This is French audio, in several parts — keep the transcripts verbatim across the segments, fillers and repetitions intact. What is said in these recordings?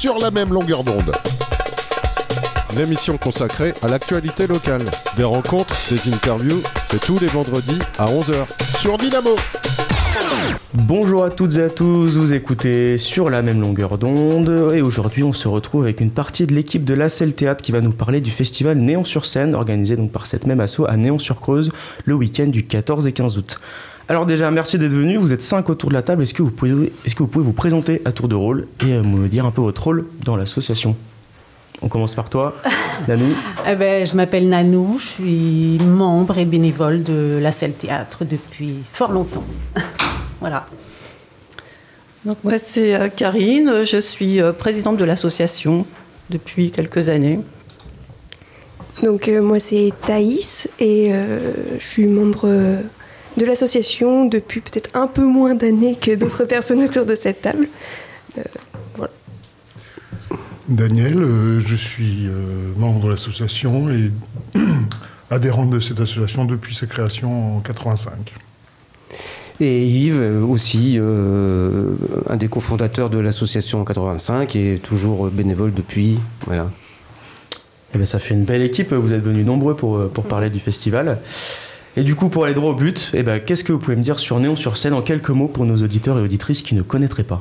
sur la même longueur d'onde. L'émission consacrée à l'actualité locale. Des rencontres, des interviews, c'est tous les vendredis à onze heures sur Dynamo. Bonjour à toutes et à tous, vous écoutez Sur la même longueur d'onde et aujourd'hui on se retrouve avec une partie de l'équipe de l'A C L Théâtre qui va nous parler du festival Néon sur scène organisé donc par cette même asso à Néon-sur-Creuse le week-end du quatorze et quinze août. Alors déjà merci d'être venus, vous êtes cinq autour de la table, est-ce que vous pouvez, est-ce que vous, pouvez vous présenter à tour de rôle et euh, me dire un peu votre rôle dans l'association? On commence par toi, Nanou. Eh ben, je m'appelle Nanou, je suis membre et bénévole de l'A C L Théâtre depuis fort longtemps. Voilà. Donc moi c'est euh, Karine, je suis euh, présidente de l'association depuis quelques années. Donc euh, moi c'est Thaïs et euh, je suis membre euh, de l'association depuis peut-être un peu moins d'années que d'autres personnes autour de cette table. Euh, voilà. Daniel, euh, je suis euh, membre de l'association et adhérent de cette association depuis sa création en quatre-vingt-cinq. Et Yves, aussi, euh, un des cofondateurs de l'association en quatre-vingt-cinq et toujours bénévole depuis. Voilà. Eh bien, ça fait une belle équipe, vous êtes venus nombreux pour, pour parler du festival. Et du coup, pour aller droit au but, eh ben, qu'est-ce que vous pouvez me dire sur Néon sur scène en quelques mots pour nos auditeurs et auditrices qui ne connaîtraient pas?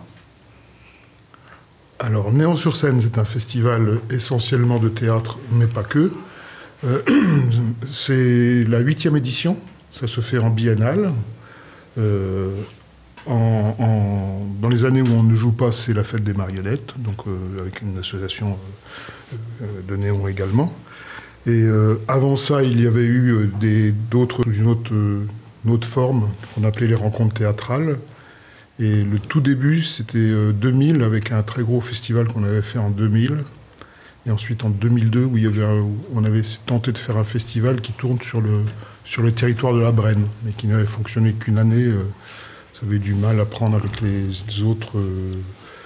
Alors, Néon sur scène, c'est un festival essentiellement de théâtre, mais pas que. Euh, c'est la huitième édition, ça se fait en biennale. Euh, en, en, dans les années où on ne joue pas, c'est la fête des marionnettes, donc euh, avec une association euh, de Néon également. Et euh, avant ça, il y avait eu des, d'autres, une autre, une autre forme qu'on appelait les rencontres théâtrales. Et le tout début, c'était euh, deux mille, avec un très gros festival qu'on avait fait en deux mille. Et ensuite en deux mille deux, où, il y avait un, où on avait tenté de faire un festival qui tourne sur le, sur le territoire de la Brenne, mais qui n'avait fonctionné qu'une année. Euh, ça avait du mal à prendre avec les autres, euh,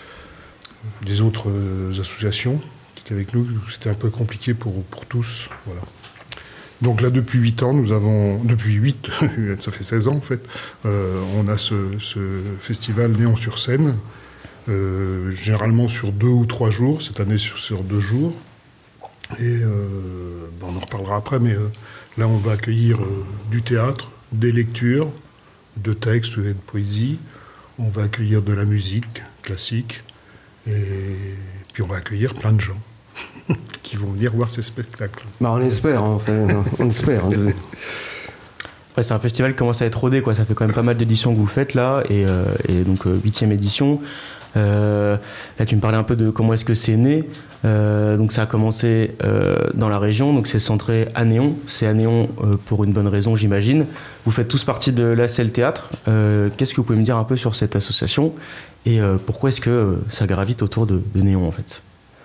les autres euh, associations qui étaient avec nous. C'était un peu compliqué pour, pour tous. Voilà. Donc là, depuis huit ans, nous avons... Depuis huit, ça fait seize ans en fait, euh, on a ce, ce festival Néon sur scène, euh, généralement sur deux ou trois jours, cette année sur, sur deux jours. Et euh, ben on en reparlera après, mais euh, là, on va accueillir euh, du théâtre, des lectures, de textes et de poésie. On va accueillir de la musique classique. Et puis on va accueillir plein de gens qui vont venir voir ces spectacles. Bah on espère, hein, enfin, on espère. Hein, de... Ouais, c'est un festival qui commence à être rodé, quoi. Ça fait quand même pas mal d'éditions que vous faites là, et, euh, et donc huitième édition. Euh, là, tu me parlais un peu de comment est-ce que c'est né. Euh, donc ça a commencé euh, dans la région, donc c'est centré à Néon. C'est à Néon euh, pour une bonne raison, j'imagine. Vous faites tous partie de l'A C L Théâtre. Euh, qu'est-ce que vous pouvez me dire un peu sur cette association et euh, pourquoi est-ce que euh, ça gravite autour de, de Néon en fait?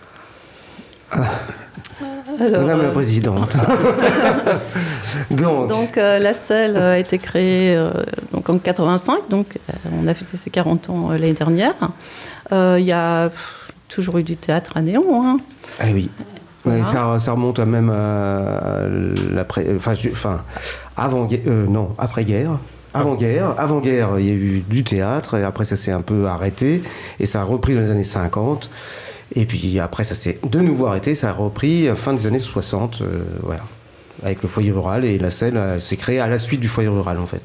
Ah. Alors, Madame euh... la Présidente. donc, donc euh, la C E L a été créée euh, donc en quatre-vingt-cinq, donc euh, on a fêté ses quarante ans euh, l'année dernière. Il euh, y a pff, toujours eu du théâtre à Néon. Hein. Ah oui. Voilà. Ouais, ça, ça remonte à même à l'après, enfin, enfin avant, euh, non, après-guerre. Avant-guerre, avant-guerre, il y a eu du théâtre, et après ça s'est un peu arrêté, et ça a repris dans les années cinquante. Et puis après, ça s'est de nouveau arrêté, ça a repris fin des années soixante, euh, voilà, avec le foyer rural, et la C E L s'est créée à la suite du foyer rural, en fait.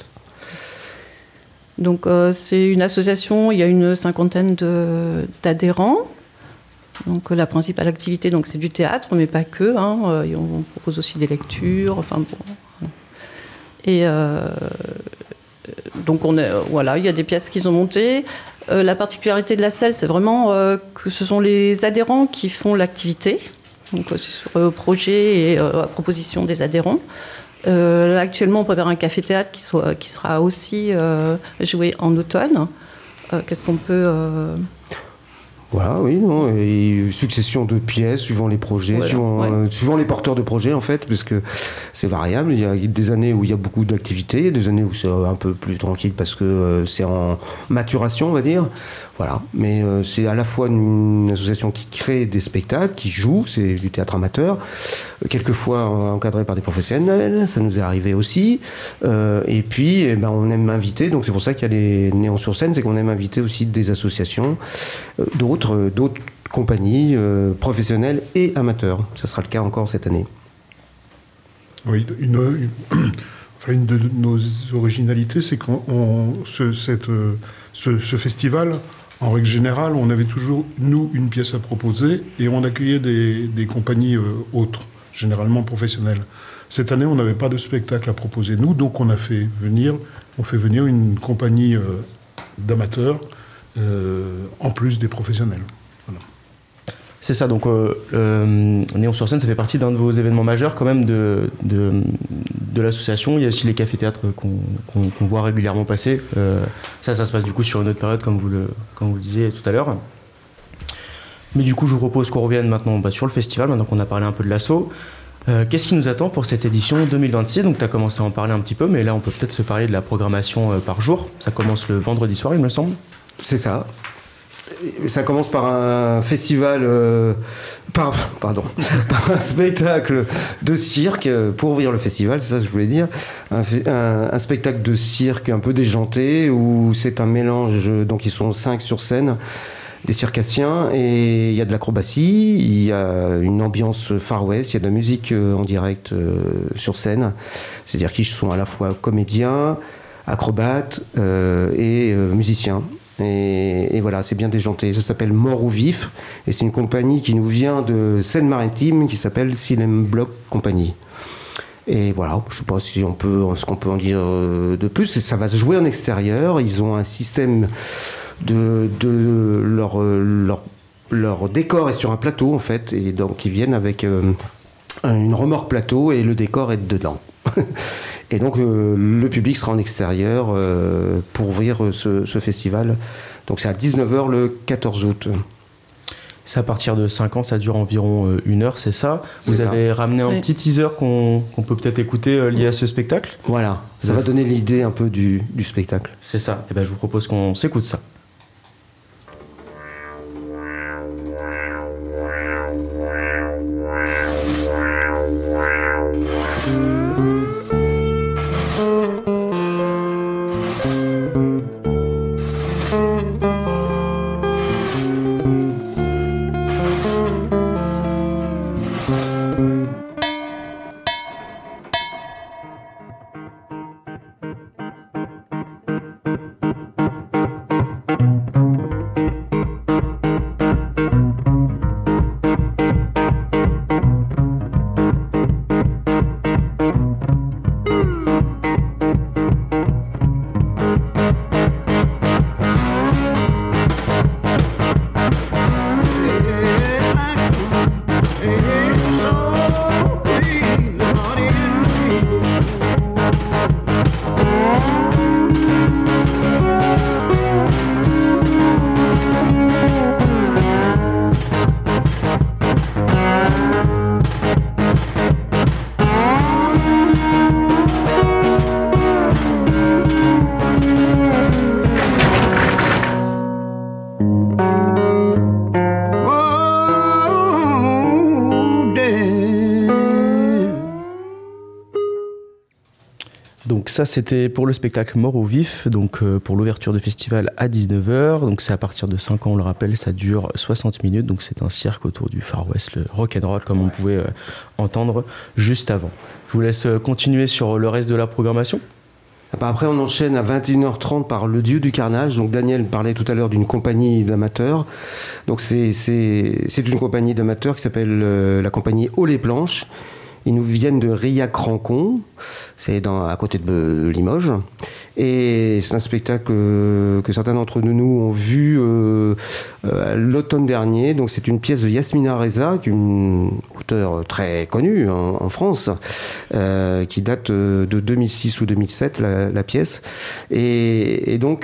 Donc euh, c'est une association, il y a une cinquantaine de, d'adhérents. Donc la principale activité, donc, c'est du théâtre, mais pas que. Hein, et on propose aussi des lectures, enfin bon. Et euh, donc on est, voilà, il y a des pièces qui sont montées. Euh, la particularité de la C E L, c'est vraiment euh, que ce sont les adhérents qui font l'activité. Donc, euh, c'est sur euh, projet et euh, à proposition des adhérents. Euh, là, actuellement, on prépare un café-théâtre qui, soit, qui sera aussi euh, joué en automne. Euh, qu'est-ce qu'on peut... Euh... Voilà, oui, non, et succession de pièces suivant les projets, voilà, suivant, ouais. euh, suivant les porteurs de projets en fait, parce que c'est variable. Il y a des années où il y a beaucoup d'activités, des années où c'est un peu plus tranquille parce que euh, c'est en maturation, on va dire. Voilà, mais euh, c'est à la fois une association qui crée des spectacles, qui joue, c'est du théâtre amateur, quelquefois encadré par des professionnels, ça nous est arrivé aussi. Euh, et puis, eh ben, on aime inviter, donc c'est pour ça qu'il y a les Néons sur scène, c'est qu'on aime inviter aussi des associations, euh, d'autres, d'autres compagnies euh, professionnelles et amateurs. Ça sera le cas encore cette année. Oui, une, une, enfin, une de nos originalités, c'est qu'on on, ce, cette, ce, ce festival, en règle générale, on avait toujours, nous, une pièce à proposer et on accueillait des, des compagnies euh, autres, généralement professionnelles. Cette année, on n'avait pas de spectacle à proposer, nous, donc on a fait venir, on fait venir une compagnie euh, d'amateurs euh, en plus des professionnels. Voilà. C'est ça, donc euh, euh, Néon sur scène, ça fait partie d'un de vos événements majeurs quand même de, de, de l'association. Il y a aussi les cafés-théâtres qu'on, qu'on, qu'on voit régulièrement passer. Euh, ça, ça se passe du coup sur une autre période, comme vous le, comme vous le disiez tout à l'heure. Mais du coup, je vous propose qu'on revienne maintenant bah, sur le festival, maintenant qu'on a parlé un peu de l'asso. Euh, qu'est-ce qui nous attend pour cette édition deux mille vingt-six ? Donc tu as commencé à en parler un petit peu, mais là on peut peut-être se parler de la programmation euh, par jour. Ça commence le vendredi soir, il me semble. C'est ça. Ça commence par un festival, euh, par, pardon, par un spectacle de cirque pour ouvrir le festival, c'est ça que je voulais dire. Un, un, un spectacle de cirque un peu déjanté où c'est un mélange, donc ils sont cinq sur scène, des circassiens, et il y a de l'acrobatie, il y a une ambiance Far West, il y a de la musique en direct euh, sur scène, c'est-à-dire qu'ils sont à la fois comédiens, acrobates euh, et euh, musiciens. Et, et voilà, c'est bien déjanté. Ça s'appelle Mort ou Vif, et c'est une compagnie qui nous vient de Seine-Maritime qui s'appelle Silem Block Compagnie. Et voilà, je ne sais pas si on peut, ce qu'on peut en dire de plus. Ça va se jouer en extérieur. Ils ont un système de, de leur, leur, leur décor est sur un plateau en fait, et donc ils viennent avec euh, une remorque plateau et le décor est dedans. Et donc euh, le public sera en extérieur euh, pour ouvrir ce, ce festival. Donc c'est à dix-neuf heures le quatorze août. C'est à partir de cinq ans, ça dure environ euh, une heure, c'est ça ? C'est Vous ça. avez ramené un Oui. petit teaser qu'on, qu'on peut peut-être écouter euh, lié à ce spectacle ? Voilà, ça va donner l'idée un peu du, du spectacle. C'est ça. Et ben, je vous propose qu'on s'écoute ça. Donc ça, c'était pour le spectacle Mort au Vif, donc euh, pour l'ouverture du festival à dix-neuf heures. Donc c'est à partir de cinq ans, on le rappelle, ça dure soixante minutes. Donc c'est un cirque autour du Far West, le rock'n'roll, comme on pouvait euh, entendre juste avant. Je vous laisse euh, continuer sur le reste de la programmation. Après, on enchaîne à vingt et une heures trente par Le Dieu du Carnage. Donc Daniel parlait tout à l'heure d'une compagnie d'amateurs. Donc c'est, c'est, c'est une compagnie d'amateurs qui s'appelle euh, la compagnie Haut les Planches. Ils nous viennent de Riac-Rancon, c'est dans, à côté de Limoges. Et c'est un spectacle que, que certains d'entre nous, nous ont vu euh, euh, l'automne dernier. Donc c'est une pièce de Yasmina Reza, qui est une auteure très connue en, en France, euh, qui date de deux mille six ou deux mille sept, la, la pièce. Et, et donc,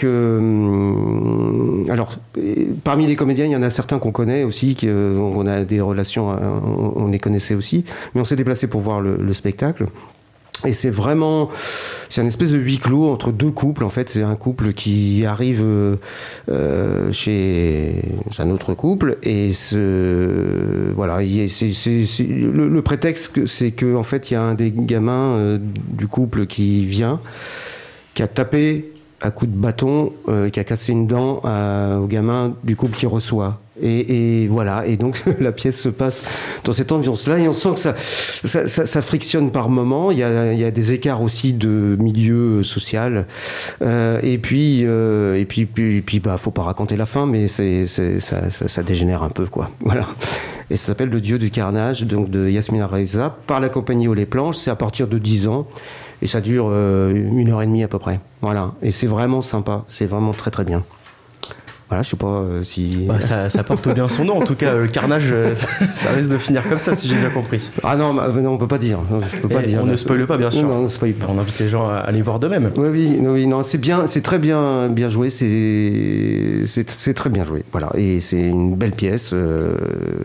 euh, alors, parmi les comédiens, il y en a certains qu'on connaît aussi, qui, euh, on a des relations, on, on les connaissait aussi. Mais on s'est déplacé pour voir le, le spectacle. Et c'est vraiment, c'est une espèce de huis clos entre deux couples. En fait, c'est un couple qui arrive euh, chez un autre couple, et ce, voilà, c'est, c'est, c'est, le, le prétexte, c'est que en fait, il y a un des gamins euh, du couple qui vient, qui a tapé à coup de bâton euh, qui a cassé une dent à, au gamin du couple qui reçoit. Et, et voilà, et donc la pièce se passe dans cette ambiance-là, et on sent que ça, ça, ça, ça frictionne par moments. Il y a, il y a des écarts aussi de milieu social, euh, et puis, euh, et puis, puis, puis, bah, faut pas raconter la fin, mais c'est, c'est, ça, ça, ça dégénère un peu, quoi. Voilà. Et ça s'appelle Le Dieu du Carnage, donc de Yasmina Reza, par la compagnie Aux Les Planches. C'est à partir de dix ans. Et ça dure euh, une heure et demie à peu près. Voilà. Et c'est vraiment sympa. C'est vraiment très très bien. Voilà, je sais pas euh, si... Bah, ça, ça porte bien son nom. En tout cas, le carnage, euh, ça, ça risque de finir comme ça, si j'ai bien compris. Ah non, bah, non on peut pas dire. Non, je peux pas dire. On ne spoile pas, bien sûr. Non, on ne spoile pas. On invite les gens à aller voir d'eux-mêmes. Oui, oui, oui, non, c'est bien, c'est très bien, bien joué. C'est, c'est, c'est très bien joué. Voilà, et c'est une belle pièce euh,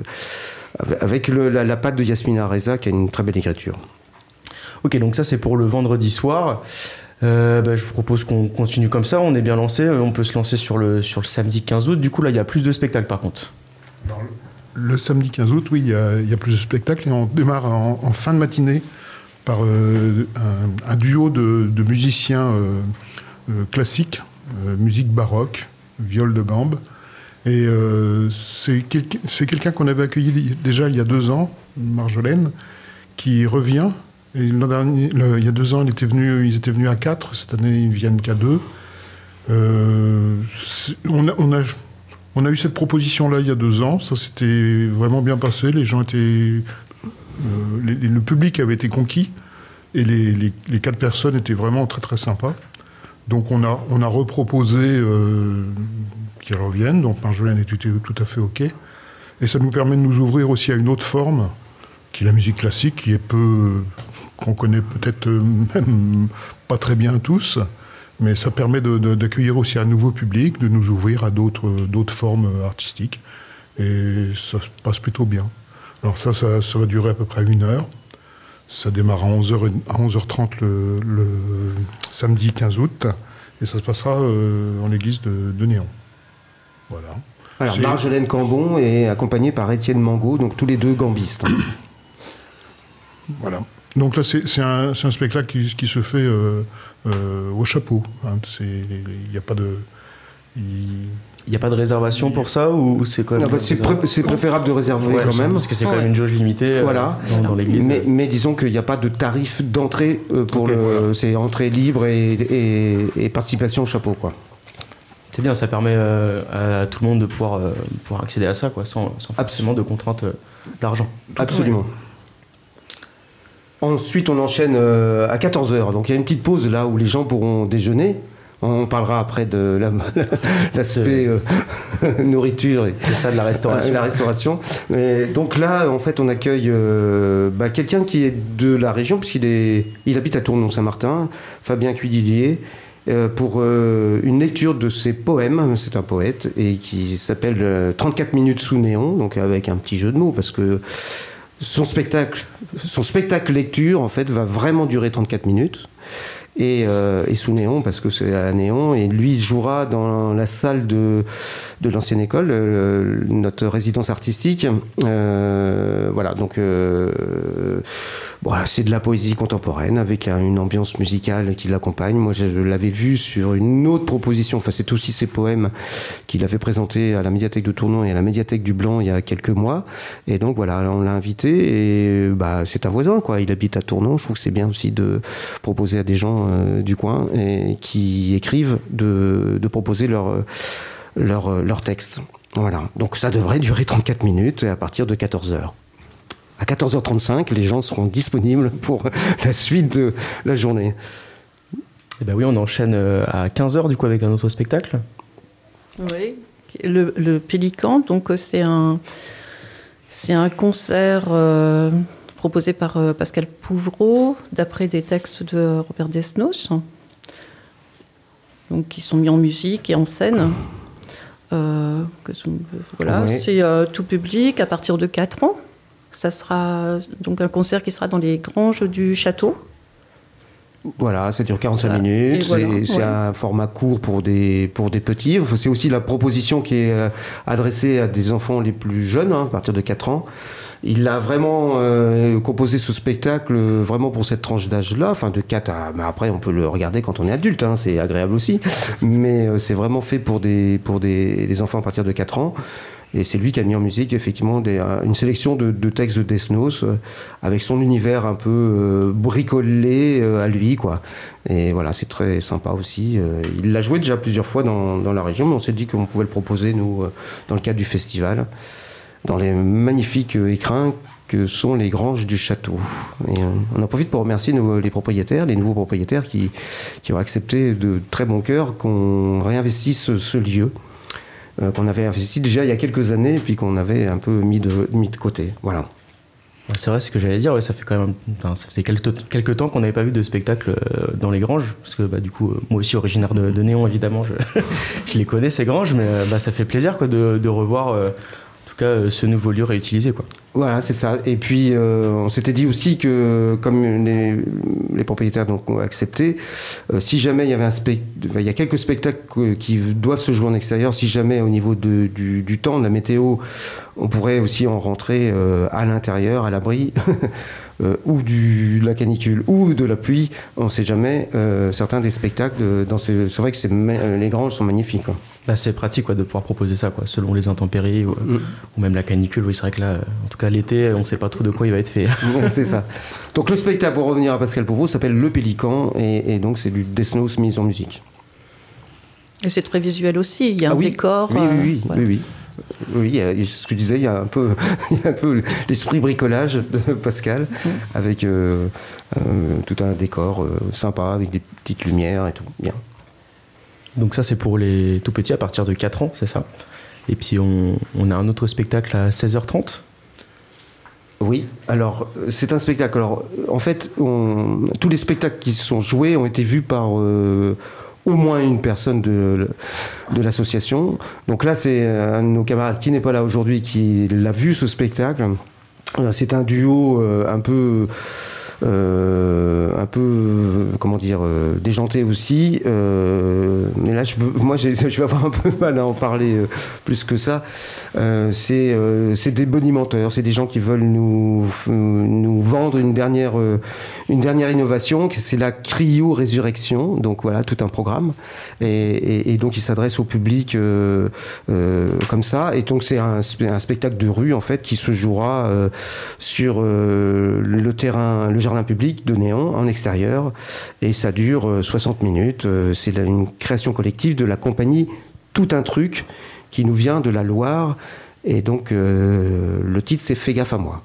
avec le, la, la patte de Yasmina Reza qui a une très belle écriture. Ok, donc ça c'est pour le vendredi soir. Euh, bah, je vous propose qu'on continue comme ça, on est bien lancé, on peut se lancer sur le, sur le samedi quinze août. Du coup là il y a plus de spectacles par contre. Alors, le samedi quinze août, oui, il y a, il y a plus de spectacles et on démarre en, en fin de matinée par euh, un, un duo de, de musiciens euh, euh, classiques, euh, musique baroque, viol de gambe. Et euh, c'est, quel, c'est quelqu'un qu'on avait accueilli déjà il y a deux ans, Marjolaine, qui revient. Et l'an dernier, le, il y a deux ans, il était venu, ils étaient venus à quatre. Cette année, ils viennent qu'à deux. Euh, on, a, on, a, on a eu cette proposition-là il y a deux ans. Ça s'était vraiment bien passé. Les gens étaient... Euh, les, le public avait été conquis. Et les, les, les quatre personnes étaient vraiment très, très sympas. Donc, on a, on a reproposé euh, qu'ils reviennent. Donc, Marjolaine était tout à fait OK. Et ça nous permet de nous ouvrir aussi à une autre forme, qui est la musique classique, qui est peu... qu'on connaît peut-être même pas très bien tous, mais ça permet de, de, d'accueillir aussi un nouveau public, de nous ouvrir à d'autres, d'autres formes artistiques, et ça se passe plutôt bien. Alors ça, ça, ça va durer à peu près une heure. Ça démarre à onze heures, à onze heures trente le, le samedi quinze août, et ça se passera euh, en l'église de, de Néon. Voilà. Alors, C'est... Marjolaine Cambon est accompagnée par Étienne Mangot, donc tous les deux gambistes. Voilà. Donc là, c'est, c'est, un, c'est un spectacle qui, qui se fait euh, euh, au chapeau. Hein. Il n'y a pas de... Il n'y a pas de réservation pour ça ou c'est quand même... Non, bah, c'est, pré- c'est préférable de réserver ouais, quand même. Parce que c'est quand même une jauge limitée voilà. euh, dans, dans l'église. Mais, mais disons qu'il n'y a pas de tarif d'entrée euh, pour okay, le... Voilà. C'est entrée libre et, et, et participation au chapeau, quoi. C'est bien, ça permet euh, à tout le monde de pouvoir, euh, pouvoir accéder à ça, quoi, sans, sans forcément de contraintes euh, d'argent. Absolument. Ouais. Ensuite, on enchaîne euh, à quatorze heures. Donc, il y a une petite pause là où les gens pourront déjeuner. On parlera après de la, l'aspect euh, nourriture. Et, c'est ça, de la restauration. La restauration. Et donc là, en fait, on accueille euh, bah, quelqu'un qui est de la région, puisqu'il est, il habite à Tournon-Saint-Martin, Fabien Cuydillier, euh, pour euh, une lecture de ses poèmes. C'est un poète, et qui s'appelle euh, trente-quatre minutes sous néon, donc avec un petit jeu de mots, parce que son spectacle, son spectacle lecture, en fait, va vraiment durer trente-quatre minutes. Et, euh, et sous néon, parce que c'est à néon, et lui il jouera dans la salle de, de l'ancienne école, euh, notre résidence artistique. Euh, voilà, donc euh, voilà, c'est de la poésie contemporaine avec une ambiance musicale qui l'accompagne. Moi je l'avais vu sur une autre proposition, enfin c'est aussi ses poèmes qu'il avait présentés à la médiathèque de Tournon et à la médiathèque du Blanc il y a quelques mois, et donc voilà, on l'a invité, et bah, c'est un voisin, quoi. Il habite à Tournon. Je trouve que c'est bien aussi de proposer à des gens euh, du coin et qui écrivent de, de proposer leur, leur, leur texte. Voilà, donc ça devrait durer trente-quatre minutes, et à partir de quatorze heures. À quatorze heures trente-cinq, les gens seront disponibles pour la suite de la journée. Et ben oui, on enchaîne à quinze heures du coup avec un autre spectacle. Oui, le, le Pélican, donc c'est un, c'est un concert euh, proposé par euh, Pascal Pouvreau, d'après des textes de Robert Desnos, donc qui sont mis en musique et en scène. Euh, que sont, voilà, oui. C'est euh, tout public à partir de quatre ans. Ça sera donc un concert qui sera dans les granges du château. Voilà, ça dure quarante-cinq voilà. minutes. Voilà, c'est, c'est ouais. un format court pour des, pour des petits. C'est aussi la proposition qui est adressée à des enfants les plus jeunes, hein, à partir de quatre ans. il a vraiment euh, composé ce spectacle vraiment pour cette tranche d'âge-là, enfin de quatre à... Bah après, on peut le regarder quand on est adulte, hein, c'est agréable aussi, mais euh, c'est vraiment fait pour, des, pour des, des enfants à partir de quatre ans. Et c'est lui qui a mis en musique effectivement des, une sélection de, de textes de Death Note euh, avec son univers un peu euh, bricolé euh, à lui, quoi. Et voilà, c'est très sympa aussi. Euh, il l'a joué déjà plusieurs fois dans, dans la région, mais on s'est dit qu'on pouvait le proposer, nous, euh, dans le cadre du festival, dans les magnifiques euh, écrins que sont les granges du château. Et euh, on en profite pour remercier nos, les propriétaires, les nouveaux propriétaires qui, qui ont accepté de très bon cœur qu'on réinvestisse ce, ce lieu. Euh, qu'on avait investi déjà il y a quelques années et puis qu'on avait un peu mis de, mis de côté. Voilà. C'est vrai, c'est ce que j'allais dire. Ouais, ça fait quand même, enfin, ça faisait quelques, quelques temps qu'on n'avait pas vu de spectacle euh, dans les granges, parce que bah, du coup, euh, moi aussi originaire de, de Néon, évidemment, je, je les connais ces granges, mais euh, bah, ça fait plaisir quoi, de, de revoir, euh, en tout cas, euh, ce nouveau lieu réutilisé, quoi. Voilà, c'est ça. Et puis, euh, on s'était dit aussi que, comme les, les propriétaires donc, ont accepté, euh, si jamais il y avait un spectacle, il y a quelques spectacles qui doivent se jouer en extérieur, si jamais au niveau de, du, du temps, de la météo, on pourrait aussi en rentrer euh, à l'intérieur, à l'abri, euh, ou du, de la canicule, ou de la pluie, on ne sait jamais. Euh, certains des spectacles, dans ces, c'est vrai que c'est, les granges sont magnifiques, quoi. Là, c'est pratique quoi, de pouvoir proposer ça, quoi, selon les intempéries ou, mm. ou même la canicule. Oui, c'est vrai que là, en tout cas l'été, on ne sait pas trop de quoi il va être fait. Ouais, c'est ça. Donc le spectacle, pour revenir à Pascal Pauvreau, s'appelle Le Pélican et, et donc c'est du Death Note mis en musique. Et c'est très visuel aussi. Il y a ah, un oui. décor. Oui, oui, oui. Euh, voilà. oui, oui. Oui, il y a, ce que je disais, il y a un peu, il y a un peu l'esprit bricolage de Pascal, mmh. avec euh, euh, tout un décor euh, sympa, avec des petites lumières et tout. Bien. Donc ça, c'est pour les tout petits à partir de quatre ans, c'est ça. Et puis on, on a un autre spectacle à seize heures trente. Oui, alors c'est un spectacle. Alors, en fait, on, tous les spectacles qui sont joués ont été vus par... Euh, au moins une personne de, de l'association. Donc là, c'est un de nos camarades qui n'est pas là aujourd'hui qui l'a vu, ce spectacle. C'est un duo euh, un peu... Euh, un peu, comment dire, euh, déjanté aussi. Euh, mais là, je, moi, j'ai, je vais avoir un peu mal à en parler euh, plus que ça. Euh, c'est, euh, c'est des bonimenteurs, c'est des gens qui veulent nous, nous vendre une dernière, euh, une dernière innovation, c'est la cryo-résurrection. Donc voilà, tout un programme. Et, et, et donc, ils s'adressent au public euh, euh, comme ça. Et donc, c'est un, un spectacle de rue, en fait, qui se jouera euh, sur euh, le terrain, le jardin public de Néon en extérieur et ça dure soixante minutes. C'est une création collective de la compagnie Tout un truc qui nous vient de la Loire et donc euh, le titre c'est Fais gaffe à moi.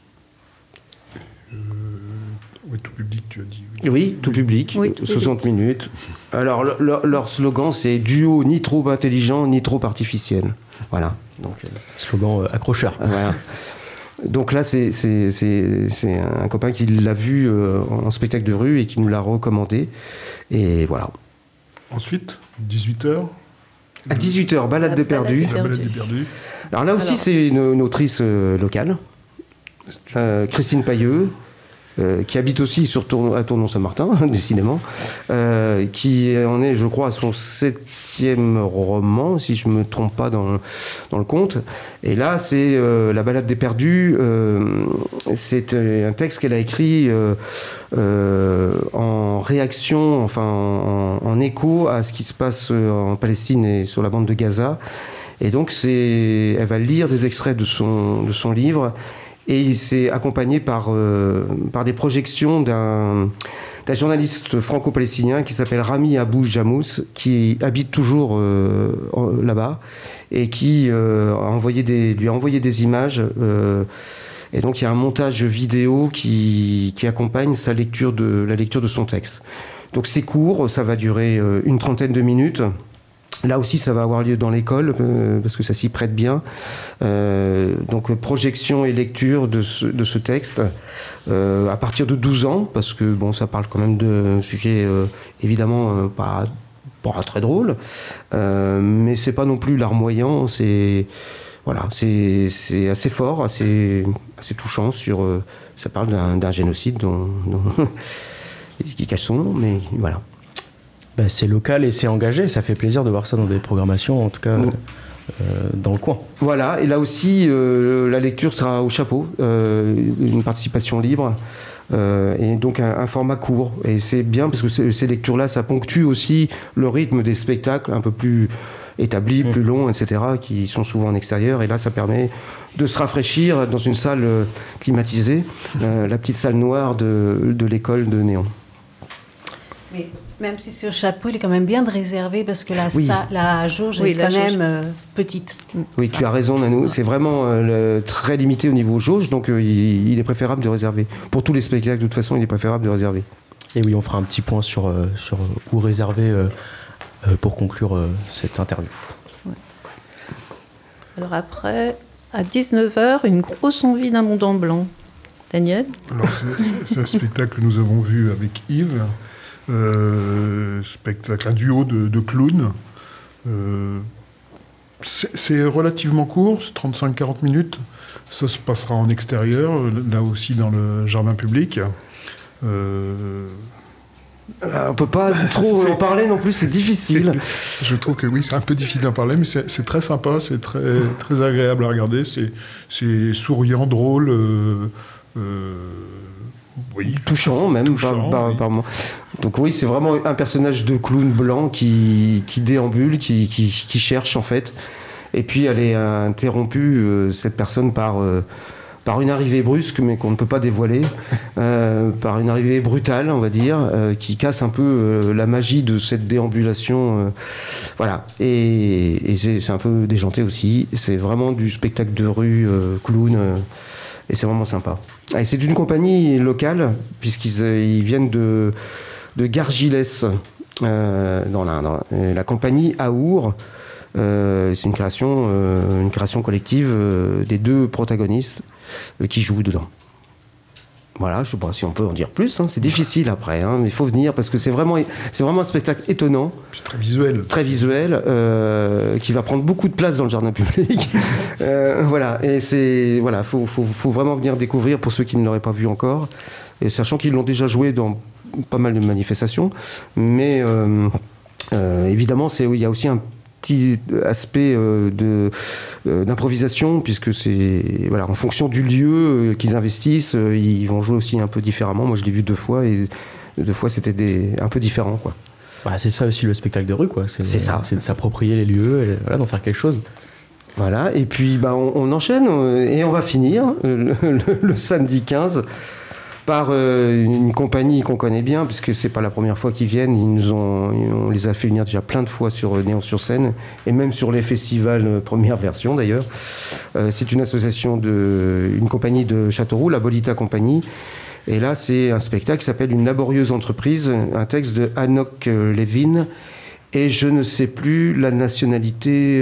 Euh, oui, tout public, tu as dit. Oui, oui tout public, oui, soixante minutes. Alors le, le, leur slogan c'est duo ni trop intelligent ni trop artificiel. Voilà. Donc, euh, slogan euh, accrocheur. Voilà. Donc là, c'est, c'est, c'est, c'est un copain qui l'a vu euh, en spectacle de rue et qui nous l'a recommandé. Et voilà. Ensuite, dix-huit heures. À dix-huit heures, Balade des Perdus. La Balade des Perdus. Alors là aussi, Alors... c'est une, une autrice euh, locale, euh, Christine Pailleux, euh, qui habite aussi sur Tournon, à Tournon-Saint-Martin, décidément, euh, qui en est, je crois, à son septième roman, si je ne me trompe pas dans, dans le compte. Et là, c'est euh, La Balade des Perdus. Euh, c'est un texte qu'elle a écrit euh, euh, en réaction, enfin en, en écho à ce qui se passe en Palestine et sur la bande de Gaza. Et donc, c'est, elle va lire des extraits de son, de son livre. Et c'est accompagné par, euh, par des projections d'un, d'un journaliste franco-palestinien qui s'appelle Rami Abou Jamous, qui habite toujours euh, là-bas et qui euh, a envoyé des, lui a envoyé des images. Euh, et donc il y a un montage vidéo qui, qui accompagne sa lecture de, la lecture de son texte. Donc c'est court, ça va durer une trentaine de minutes. Là aussi, ça va avoir lieu dans l'école, euh, parce que ça s'y prête bien. Euh, donc, projection et lecture de ce, de ce texte euh, à partir de douze ans, parce que bon, ça parle quand même d'un sujet euh, évidemment euh, pas, pas très drôle, euh, mais c'est pas non plus larmoyant. C'est voilà, c'est, c'est assez fort, assez, assez touchant. Sur, euh, ça parle d'un, d'un génocide dont, dont qui cache son nom, mais voilà. Bah, c'est local et c'est engagé, ça fait plaisir de voir ça dans des programmations, en tout cas, mmh. dans le coin. Voilà, et là aussi, euh, la lecture sera au chapeau, euh, une participation libre. Euh, et donc un, un format court, et c'est bien parce que ces, ces lectures-là, ça ponctue aussi le rythme des spectacles un peu plus établis, mmh. plus longs, et cetera, qui sont souvent en extérieur, et là ça permet de se rafraîchir dans une salle euh, climatisée, euh, la petite salle noire de, de l'école de Néon. Mais même si c'est au chapeau, il est quand même bien de réserver parce que la, oui. sa, la jauge oui, est la quand jauge. même euh, petite. Oui, tu as raison, Nanou. Ouais. C'est vraiment euh, le, très limité au niveau jauge, donc euh, il, il est préférable de réserver. Pour tous les spectacles, de toute façon, il est préférable de réserver. Et oui, on fera un petit point sur, euh, sur où réserver euh, euh, pour conclure euh, cette interview. Ouais. Alors après, à dix-neuf heures, une grosse envie d'un monde en blanc. Daniel ? Alors c'est, c'est un spectacle que nous avons vu avec Yves. Euh, spectacle, un duo de, de clowns. Euh, c'est, c'est relativement court, c'est trente-cinq à quarante minutes. Ça se passera en extérieur, là aussi dans le jardin public. Euh... On ne peut pas trop en parler non plus, c'est difficile. Je trouve que oui, c'est un peu difficile d'en parler, mais c'est, c'est très sympa, c'est très, très agréable à regarder. C'est, c'est souriant, drôle. Euh, euh... Oui, touchant même touchant, par, par, oui. par moment. Donc oui, c'est vraiment un personnage de clown blanc qui, qui déambule, qui, qui, qui cherche en fait. Et puis elle est interrompue, euh, cette personne, par, euh, par une arrivée brusque, mais qu'on ne peut pas dévoiler, euh, par une arrivée brutale, on va dire, euh, qui casse un peu euh, la magie de cette déambulation. Euh, voilà. Et, et c'est, c'est un peu déjanté aussi. C'est vraiment du spectacle de rue, euh, clown. Euh, Et c'est vraiment sympa. Et c'est d'une compagnie locale, puisqu'ils ils viennent de, de Gargilès, euh, dans l'Indre. Et la compagnie Aour, euh, c'est une création, euh, une création collective euh, des deux protagonistes euh, qui jouent dedans. Voilà, je ne sais pas si on peut en dire plus, hein. C'est difficile après, hein, mais il faut venir parce que c'est vraiment, c'est vraiment un spectacle étonnant. Puis très visuel. Très visuel, euh, qui va prendre beaucoup de place dans le jardin public. euh, voilà, et c'est, voilà, faut, faut, faut vraiment venir découvrir pour ceux qui ne l'auraient pas vu encore, et sachant qu'ils l'ont déjà joué dans pas mal de manifestations, mais euh, euh, évidemment, c'est, il y a aussi un petit aspect euh, de, euh, d'improvisation, puisque c'est voilà, en fonction du lieu euh, qu'ils investissent, euh, ils vont jouer aussi un peu différemment. Moi je l'ai vu deux fois et deux fois c'était des, un peu différent, quoi. Bah, c'est ça aussi le spectacle de rue, quoi. C'est, c'est ça. C'est de s'approprier les lieux et voilà, d'en faire quelque chose. Voilà, et puis bah, on, on enchaîne euh, et on va finir euh, le, le, le samedi quinze par euh, une compagnie qu'on connaît bien, puisque c'est pas la première fois qu'ils viennent. Ils nous ont, on les a fait venir déjà plein de fois sur Néon sur scène, et même sur les festivals, euh, première version d'ailleurs. Euh, c'est une association de, une compagnie de Châteauroux, la Bolita Compagnie. Et là, c'est un spectacle qui s'appelle Une laborieuse entreprise, un texte de Hanok Levin. Et je ne sais plus la nationalité.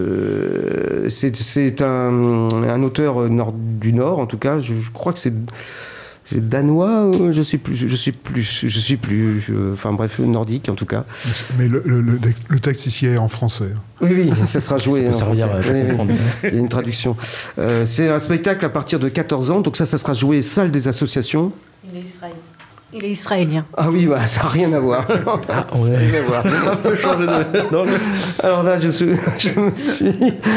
Euh, c'est, c'est un, un auteur nord, du Nord, en tout cas. Je, je crois que c'est. C'est danois, je sais plus, je sais plus, je suis plus, euh, enfin bref, nordique en tout cas. Mais le, le, le texte ici est en français. Oui, oui, ça sera joué. Ça peut servir à comprendre. Il y a une traduction. Euh, c'est un spectacle à partir de quatorze ans, donc ça, ça sera joué salle des associations. Il est israélien. Il est israélien. Ah oui, bah, ça n'a rien à voir. Ah, ouais. Rien à voir. On peut changer de... Non, mais... Alors là, je, suis, je me suis,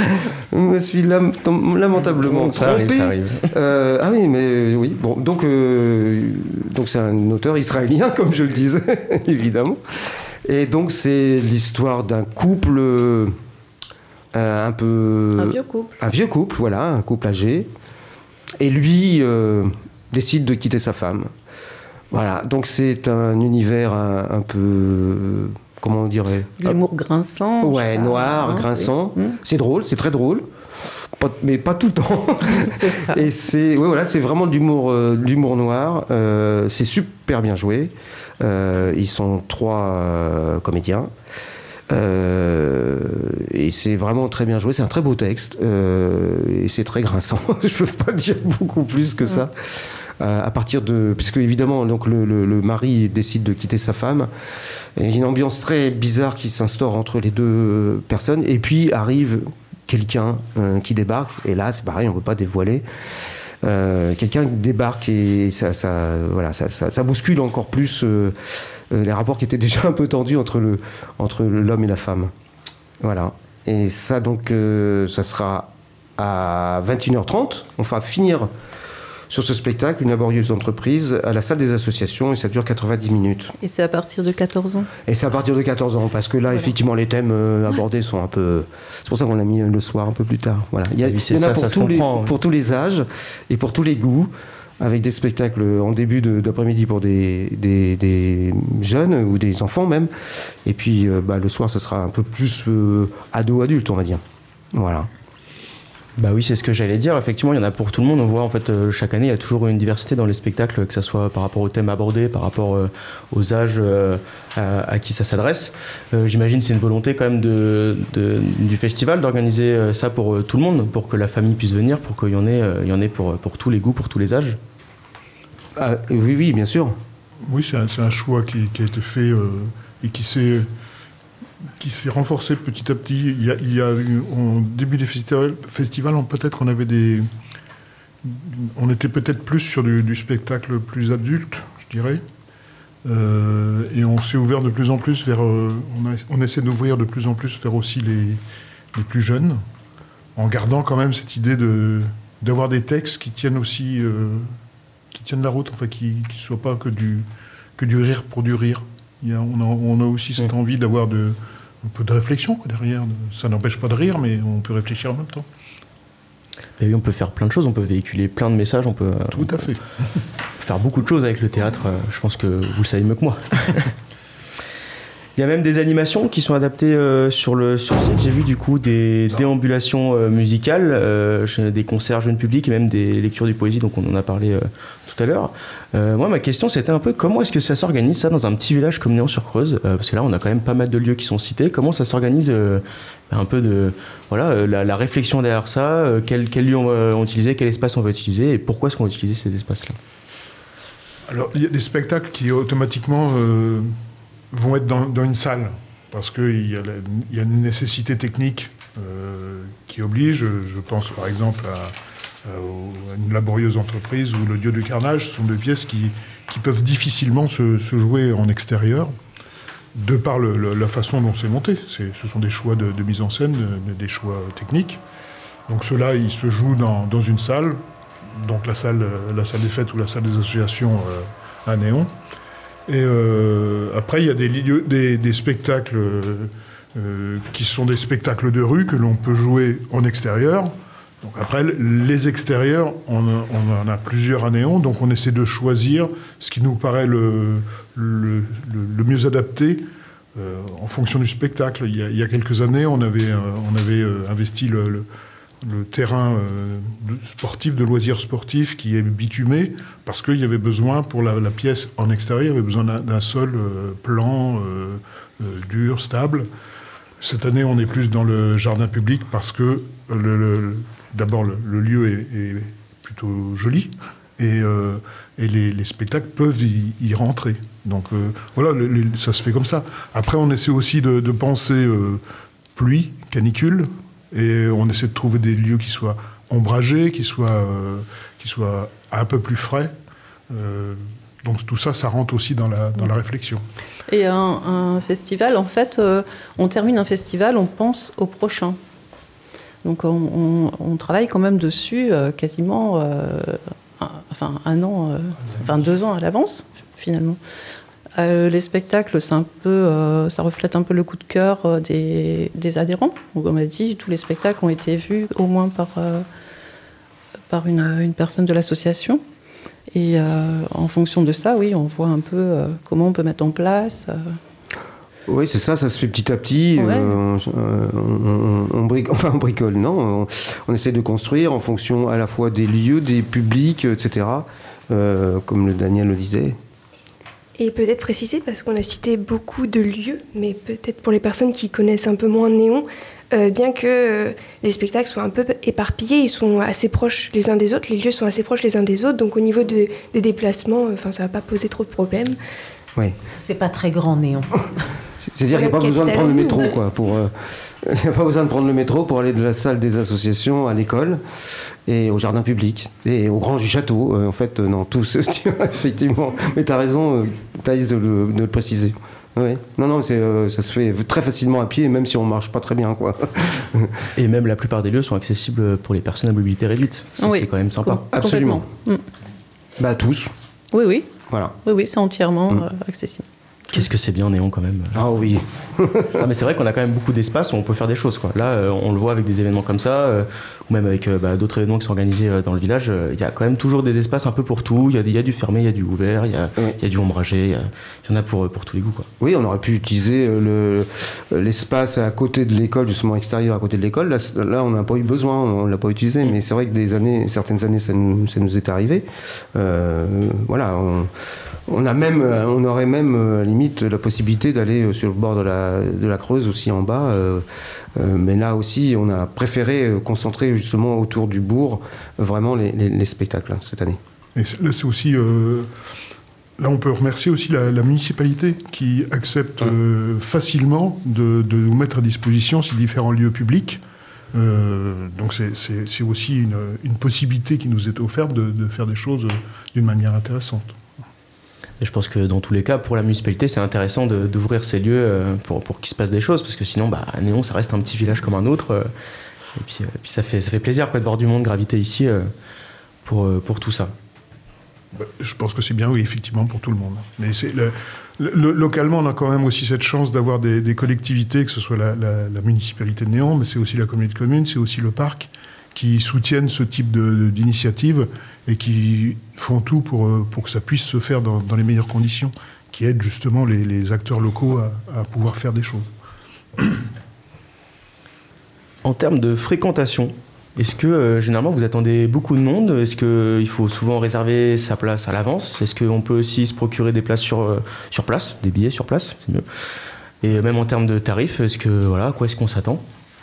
me suis lam, lamentablement ça trompé. Arrive, ça arrive. Euh, ah oui, mais oui. Bon, donc, euh, donc c'est un auteur israélien, comme je le disais, évidemment. Et donc c'est l'histoire d'un couple euh, un peu... Un vieux couple. Un vieux couple, voilà, un couple âgé. Et lui euh, décide de quitter sa femme. Voilà, donc c'est un univers un, un peu, comment on dirait, l'humour grinçant. Ouais, noir, hein, grinçant. Oui. C'est drôle, c'est très drôle, pas, mais pas tout le temps. C'est ça. Et c'est, ouais, voilà, c'est vraiment de l'humour, euh, de l'humour noir. Euh, c'est super bien joué. Euh, ils sont trois euh, comédiens. Euh, et c'est vraiment très bien joué. C'est un très beau texte euh, et c'est très grinçant. Je peux pas dire beaucoup plus que ça. Euh, à partir de, puisque évidemment donc le, le, le mari décide de quitter sa femme, et il y a une ambiance très bizarre qui s'instaure entre les deux personnes, et puis arrive quelqu'un euh, qui débarque, et là c'est pareil, on peut pas dévoiler. Euh, quelqu'un qui débarque et ça, ça, voilà, ça, ça, ça bouscule encore plus euh, euh, les rapports qui étaient déjà un peu tendus entre, le, entre l'homme et la femme. Voilà. Et ça, donc, euh, ça sera à vingt et une heures trente. On va finir sur ce spectacle, Une laborieuse entreprise, à la salle des associations, et ça dure quatre-vingt-dix minutes. Et c'est à partir de quatorze ans? Et c'est à partir de quatorze ans, parce que là, voilà. effectivement, les thèmes euh, abordés sont un peu... C'est pour ça qu'on l'a mis le soir, un peu plus tard. Voilà. Il y, a, oui, il y en a ça, pour, ça tous les, pour tous les âges et pour tous les goûts, avec des spectacles en début de, d'après-midi pour des, des, des jeunes ou des enfants même. Et puis, euh, bah, le soir, ça sera un peu plus euh, ado-adulte, on va dire. Voilà. Bah oui, c'est ce que j'allais dire. Effectivement, il y en a pour tout le monde. On voit en fait euh, chaque année, il y a toujours une diversité dans les spectacles, que ce soit par rapport aux thèmes abordés, par rapport euh, aux âges euh, à, à qui ça s'adresse. Euh, j'imagine que c'est une volonté quand même de, de, du festival d'organiser euh, ça pour euh, tout le monde, pour que la famille puisse venir, pour qu'il y en ait, euh, il y en ait pour, pour tous les goûts, pour tous les âges. Ah, oui, oui, bien sûr. Oui, c'est un, c'est un choix qui, qui a été fait euh, et qui s'est... qui s'est renforcé petit à petit. Il y a, il y a eu, au début des festivals, festivals on, peut-être qu'on avait des... On était peut-être plus sur du, du spectacle plus adulte, je dirais. Euh, et on s'est ouvert de plus en plus vers... Euh, on, a, on essaie d'ouvrir de plus en plus vers aussi les, les plus jeunes, en gardant quand même cette idée de, d'avoir des textes qui tiennent aussi... Euh, qui tiennent la route, enfin, qui ne soient pas que du, que du rire pour du rire. Il y a, on, a, on a aussi cette mmh. envie d'avoir de, un peu de réflexion quoi, derrière. Ça n'empêche pas de rire, mais on peut réfléchir en même temps. Et oui, on peut faire plein de choses, on peut véhiculer plein de messages, on peut, Tout on à peut fait. faire beaucoup de choses avec le théâtre. Je pense que vous le savez mieux que moi. Il y a même des animations qui sont adaptées euh, sur le sur le site. J'ai vu du coup des déambulations euh, musicales, euh, des concerts jeunes publics et même des lectures de poésie, donc on en a parlé euh, tout à l'heure. Euh, moi, ma question, c'était un peu comment est-ce que ça s'organise, ça, dans un petit village comme Néant-sur-Creuse, euh, parce que là, on a quand même pas mal de lieux qui sont cités. Comment ça s'organise euh, un peu de... Voilà, euh, la, la réflexion derrière ça, euh, quel, quel lieu on va on utiliser, quel espace on va utiliser, et pourquoi est-ce qu'on va utiliser ces espaces-là? Alors, il y a des spectacles qui, automatiquement... Euh... vont être dans, dans une salle, parce qu'il y, y a une nécessité technique euh, qui oblige. Je pense par exemple à, à une laborieuse entreprise ou le Dieu du carnage. Ce sont deux pièces qui, qui peuvent difficilement se, se jouer en extérieur, de par le, le, la façon dont c'est monté. C'est, ce sont des choix de, de mise en scène, de, des choix techniques. Donc ceux-là, ils se jouent dans, dans une salle, donc la salle, la salle des fêtes ou la salle des associations euh, à Néon. Et euh, après, il y a des, lieux, des, des spectacles euh, qui sont des spectacles de rue que l'on peut jouer en extérieur. Donc après, les extérieurs, on, on en a plusieurs à Néon, donc on essaie de choisir ce qui nous paraît le, le, le, le mieux adapté euh, en fonction du spectacle. Il y a, il y a quelques années, on avait, euh, on avait euh, investi le... le le terrain euh, sportif, de loisirs sportifs qui est bitumé, parce qu'il y avait besoin, pour la, la pièce en extérieur, il y avait besoin d'un, d'un sol euh, plan, euh, euh, dur, stable. Cette année, on est plus dans le jardin public, parce que le, le, d'abord, le, le lieu est, est plutôt joli, et, euh, et les, les spectacles peuvent y, y rentrer. Donc euh, voilà, le, le, ça se fait comme ça. Après, on essaie aussi de, de penser euh, pluie, canicule, et on essaie de trouver des lieux qui soient ombragés, qui soient, euh, qui soient un peu plus frais. Euh, donc tout ça, ça rentre aussi dans la, dans la réflexion. Et un, un festival, en fait, euh, on termine un festival, on pense au prochain. Donc on, on, on travaille quand même dessus euh, quasiment euh, un, enfin, un an, euh, enfin deux ans à l'avance, finalement. Euh, les spectacles, c'est un peu, euh, ça reflète un peu le coup de cœur euh, des, des adhérents. Donc, on m'a dit, tous les spectacles ont été vus au moins par, euh, par une, une personne de l'association. Et euh, en fonction de ça, oui, on voit un peu euh, comment on peut mettre en place. Euh... Oui, c'est ça, ça se fait petit à petit. Ouais. Euh, on, on, on, bric- enfin, on bricole, non. On, on essaie de construire en fonction à la fois des lieux, des publics, et cetera. Euh, comme le Daniel le disait. Et peut-être préciser, parce qu'on a cité beaucoup de lieux, mais peut-être pour les personnes qui connaissent un peu moins Néon, euh, bien que euh, les spectacles soient un peu éparpillés, ils sont assez proches les uns des autres, les lieux sont assez proches les uns des autres, donc au niveau de, des déplacements, enfin, ça ne va pas poser trop de problèmes. Oui. C'est pas très grand, Néon. C'est-à-dire qu'il n'y a pas besoin de prendre le métro, quoi, pour... Euh... Il n'y a pas besoin de prendre le métro pour aller de la salle des associations à l'école et au jardin public et au Grange du Château. Euh, en fait, euh, non, tout se tient, effectivement. Mais tu as raison, euh, Thaïs, de le, de le préciser. Oui, non, non, c'est, euh, ça se fait très facilement à pied, même si on marche pas très bien, quoi. Et même la plupart des lieux sont accessibles pour les personnes à mobilité réduite. Ça, oui. C'est quand même sympa. Absolument. Mm. Bah tous. Oui, oui. Voilà. Oui, oui, c'est entièrement Mm. euh, accessible. Qu'est-ce que c'est bien Néon quand même. Ah oui. Ah, mais c'est vrai qu'on a quand même beaucoup d'espace où on peut faire des choses, quoi. Là, euh, on le voit avec des événements comme ça, euh, ou même avec euh, bah, d'autres événements qui sont organisés euh, dans le village. Il euh, y a quand même toujours des espaces un peu pour tout. Il y, y a du fermé, il y a du ouvert, il y, Oui. y a du ombragé, il y, y en a pour, pour tous les goûts, quoi. Oui, on aurait pu utiliser le, l'espace à côté de l'école, justement extérieur à côté de l'école. Là, là on n'a pas eu besoin, on l'a pas utilisé, mais c'est vrai que des années, certaines années, ça nous, ça nous est arrivé. Euh, voilà. On, On, a même, on aurait même euh, limite la possibilité d'aller sur le bord de la, de la Creuse aussi en bas, euh, euh, mais là aussi on a préféré concentrer justement autour du bourg vraiment les, les, les spectacles hein, cette année. Et là c'est aussi, euh, là on peut remercier aussi la, la municipalité qui accepte euh, facilement de, de nous mettre à disposition ces différents lieux publics. Euh, donc c'est, c'est, c'est aussi une, une possibilité qui nous est offerte de, de faire des choses d'une manière intéressante. Et je pense que dans tous les cas, pour la municipalité, c'est intéressant de, d'ouvrir ces lieux euh, pour, pour qu'il se passe des choses, parce que sinon, bah, Néon, ça reste un petit village comme un autre. Euh, et puis, euh, puis ça, fait, ça fait plaisir quoi, de voir du monde graviter ici euh, pour, euh, pour tout ça. Je pense que c'est bien, oui, effectivement, pour tout le monde. Mais c'est le, le, localement, on a quand même aussi cette chance d'avoir des, des collectivités, que ce soit la, la, la municipalité de Néon, mais c'est aussi la communauté de communes, c'est aussi le parc, qui soutiennent ce type de, d'initiative et qui font tout pour, pour que ça puisse se faire dans, dans les meilleures conditions, qui aident justement les, les acteurs locaux à, à pouvoir faire des choses. En termes de fréquentation, est-ce que euh, généralement vous attendez beaucoup de monde ? Est-ce qu'il faut souvent réserver sa place à l'avance ? Est-ce qu'on peut aussi se procurer des places sur, euh, sur place, des billets sur place ? C'est mieux. Et même en termes de tarifs, est-ce que, voilà, à quoi est-ce qu'on s'attend ?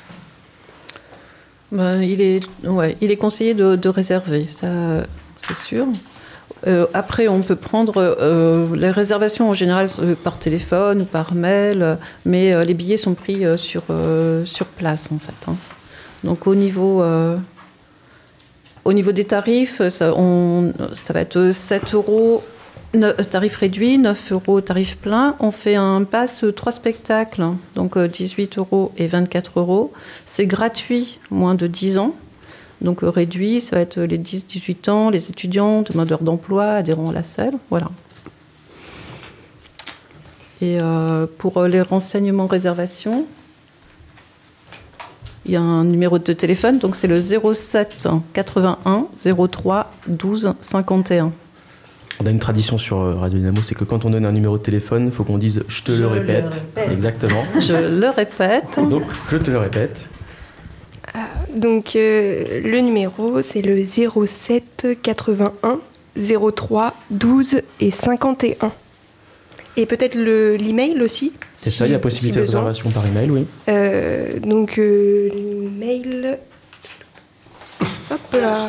Ben, il, est, ouais, il est conseillé de, de réserver, ça c'est sûr. Euh, après, on peut prendre euh, les réservations en général par téléphone ou par mail, mais euh, les billets sont pris euh, sur, euh, sur place en fait. Hein. Donc au niveau, euh, au niveau des tarifs, ça, on, ça va être sept euros. Tarif réduit, neuf euros tarif plein. On fait un pass trois spectacles, donc dix-huit euros et vingt-quatre euros. C'est gratuit, moins de dix ans. Donc réduit, ça va être les dix dix-huit ans, les étudiants, demandeurs d'emploi, adhérents à la salle. Voilà. Et euh, pour les renseignements réservations, il y a un numéro de téléphone, donc c'est le zéro sept quatre-vingt-un zéro trois douze cinquante et un. On a une tradition sur Radio Dynamo, c'est que quand on donne un numéro de téléphone, il faut qu'on dise « je te je le, répète. le répète ». Exactement. Je le répète. Donc, je te le répète. Ah, donc, euh, le numéro, c'est le zéro sept quatre-vingt-un zéro trois douze et cinquante et un. Et peut-être le, l'email aussi. C'est si, ça, il y a possibilité si de réservation par email, oui. Euh, donc, euh, l'email... Hop là.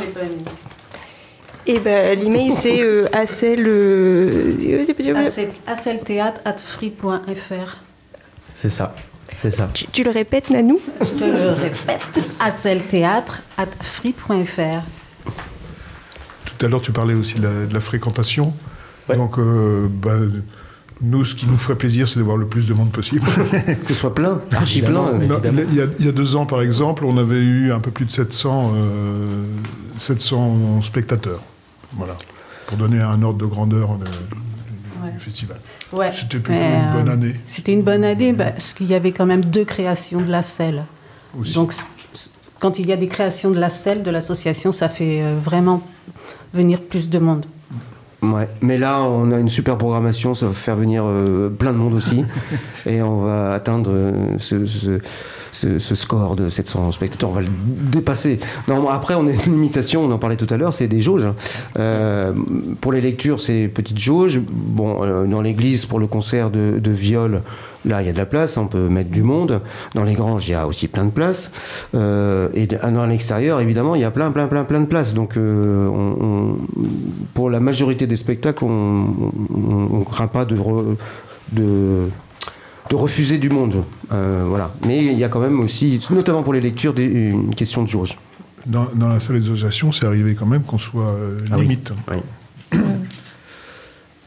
Et ben l'email c'est euh, acel euh, acelthéâtre arobase free point f r. C'est ça, c'est ça. Tu, tu le répètes, Nanou ? Je te le répète, acelthéâtre arobase free point f r. Tout à l'heure, tu parlais aussi de la, de la fréquentation. Ouais. Donc, euh, bah, nous, ce qui nous ferait plaisir, c'est d'avoir le plus de monde possible. Que ce soit plein, archi plein. Il y, a, il y a deux ans, par exemple, on avait eu un peu plus de sept cents, euh, sept cents spectateurs. Voilà, pour donner un ordre de grandeur de, de, ouais. du festival. Ouais. C'était plutôt Mais, une bonne année. Euh, c'était une bonne année parce qu'il y avait quand même deux créations de la selle. Aussi. Donc, quand il y a des créations de la selle, de l'association, ça fait vraiment venir plus de monde. Ouais, mais là, on a une super programmation, ça va faire venir euh, plein de monde aussi. Et on va atteindre euh, ce, ce, ce, ce score de sept cents spectateurs, on va le dépasser. Non, après, on a une limitation, on en parlait tout à l'heure, c'est des jauges. Euh, pour les lectures, c'est petite jauge. Bon, euh, dans l'église, pour le concert de, de viol, là, il y a de la place, on peut mettre du monde. Dans les granges, il y a aussi plein de places. Euh, et dans l'extérieur, évidemment, il y a plein, plein, plein, plein de places. Donc, euh, on, on, pour la majorité des spectacles, on ne craint pas de, re, de, de refuser du monde. Euh, voilà. Mais il y a quand même aussi, notamment pour les lectures, des, une question de jauge. Dans, dans la salle des associations, c'est arrivé quand même qu'on soit euh, ah limite. Oui. Oui.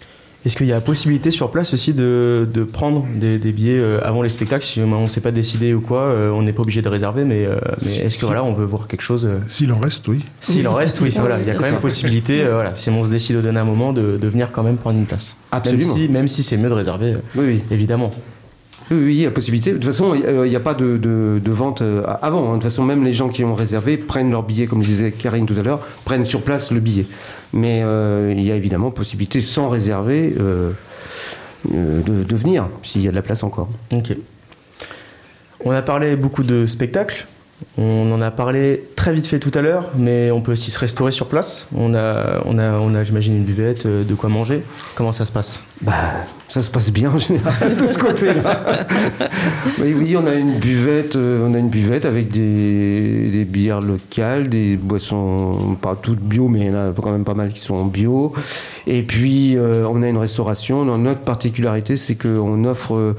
Est-ce qu'il y a la possibilité sur place aussi de, de prendre des, des billets euh, avant les spectacles? Si on ne s'est pas décidé ou quoi, euh, on n'est pas obligé de réserver, mais, euh, mais est-ce que si, voilà, on veut voir quelque chose euh... S'il en reste, oui. S'il en reste, oui. Voilà, il y a quand même possibilité, euh, voilà, si on se décide au dernier moment, de, de venir quand même prendre une place. Absolument. Même si, même si c'est mieux de réserver, euh, oui, oui. évidemment. Oui, oui, il y a possibilité. De toute façon, il n'y a pas de, de, de vente avant. Hein. De toute façon, même les gens qui ont réservé prennent leur billet, comme disait Karine tout à l'heure, prennent sur place le billet. Mais euh, il y a évidemment possibilité, sans réserver, euh, euh, de, de venir, s'il y a de la place encore. Ok. On a parlé beaucoup de spectacles. On en a parlé très vite fait tout à l'heure, mais on peut aussi se restaurer sur place. On a, on a, on a j'imagine, une buvette, de quoi manger. Comment ça se passe? Bah, ça se passe bien en général de ce côté-là. Oui, oui, on a une buvette, on a une buvette avec des, des bières locales, des boissons pas toutes bio, mais il y en a quand même pas mal qui sont bio. Et puis, euh, on a une restauration. Notre particularité, c'est qu'on offre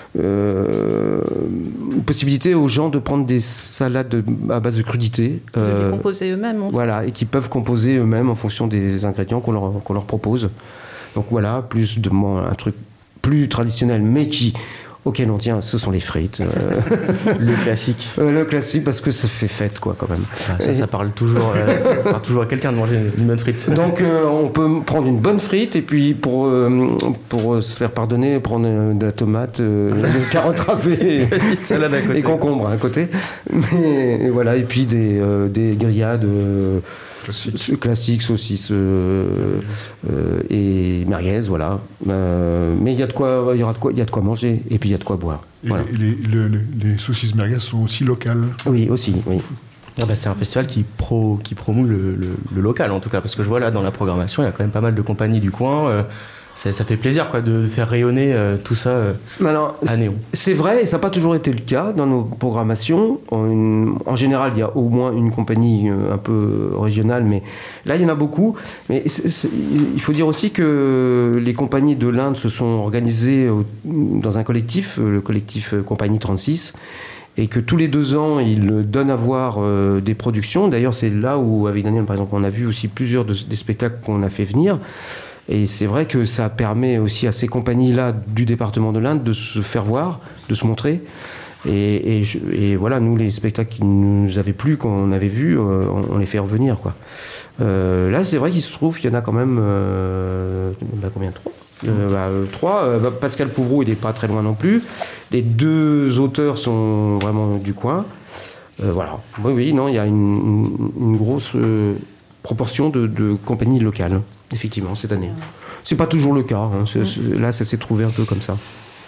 Euh, possibilité aux gens de prendre des salades à base de crudités. De euh, les composer eux-mêmes. Voilà, et qui peuvent composer eux-mêmes en fonction des ingrédients qu'on leur, qu'on leur propose. Donc voilà, plus de un truc plus traditionnel, mais qui auquel on tient, ce sont les frites. Euh, le classique. Euh, le classique, parce que ça fait fête, quoi, quand même. Ah, ça, ça parle toujours, euh, parle toujours à quelqu'un de manger une bonne frite. Donc, euh, on peut prendre une bonne frite, et puis pour, euh, pour se faire pardonner, prendre de la tomate, euh, des carottes râpées et, et concombre à côté. Mais, et voilà, et puis des, euh, des grillades euh, classiques, classiques, saucisses euh, euh, et merguez, voilà. Euh, mais il y a de quoi, il y aura de quoi, il y a de quoi manger, et puis il y a de quoi boire. Et voilà. les, les, les, les saucisses merguez sont aussi locales? Oui, aussi, oui. Ah bah c'est un festival qui, pro, qui promeut le, le, le local, en tout cas, parce que je vois là dans la programmation, il y a quand même pas mal de compagnies du coin. Euh, ça, ça fait plaisir, quoi, de faire rayonner euh, tout ça euh, Alors, à Néon. C'est vrai, et ça n'a pas toujours été le cas dans nos programmations. En, en général, il y a au moins une compagnie un peu régionale, mais là, il y en a beaucoup. Mais c'est, c'est, il faut dire aussi que les compagnies de l'Inde se sont organisées au, dans un collectif, le collectif Compagnie trente-six, et que tous les deux ans, ils donnent à voir euh, des productions. D'ailleurs, c'est là où, avec Daniel, par exemple, on a vu aussi plusieurs de, des spectacles qu'on a fait venir. Et c'est vrai que ça permet aussi à ces compagnies-là du département de l'Inde de se faire voir, de se montrer. Et, et, je, et voilà, nous, les spectacles qui nous avaient plu, qu'on avait vus, euh, on, on les fait revenir, quoi. Euh, là, c'est vrai qu'il se trouve qu'il y en a quand même... Euh, bah, combien? Trois euh, bah, euh, Trois. Euh, bah, Pascal Pouvreau, il n'est pas très loin non plus. Les deux auteurs sont vraiment du coin. Euh, voilà. Oui, oui, non, il y a une, une, une grosse... Euh, proportion de, de compagnies locales, effectivement, cette année. C'est pas toujours le cas, hein. c'est, c'est, là ça s'est trouvé un peu comme ça.